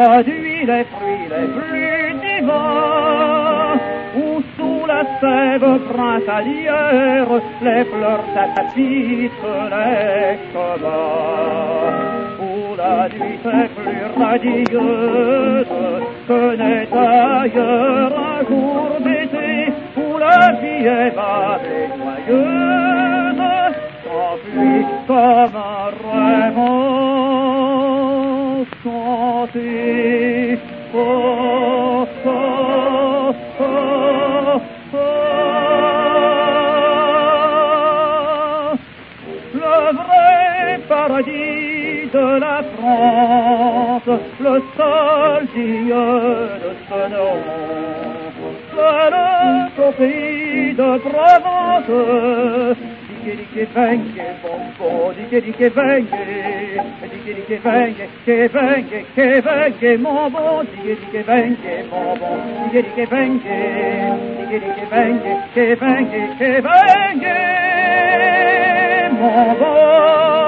produit les fruits les plus divins, où sous la sève printanière les fleurs s'apitrent les communs, où la nuit est plus radieuse que n'est ailleurs un jour d'été, où la vie est vague et joyeuse, s'enfuit comme un rêve enchanté. Oh, oh, oh, oh, oh. Le vrai paradis de la France, le seul digne de ce nom, c'est le pays de Provence. Dique vengue, bongo, dique vengue, que vengue, mon bon, dique vengue, mon bon, dique vengue, que vengue, mon bon.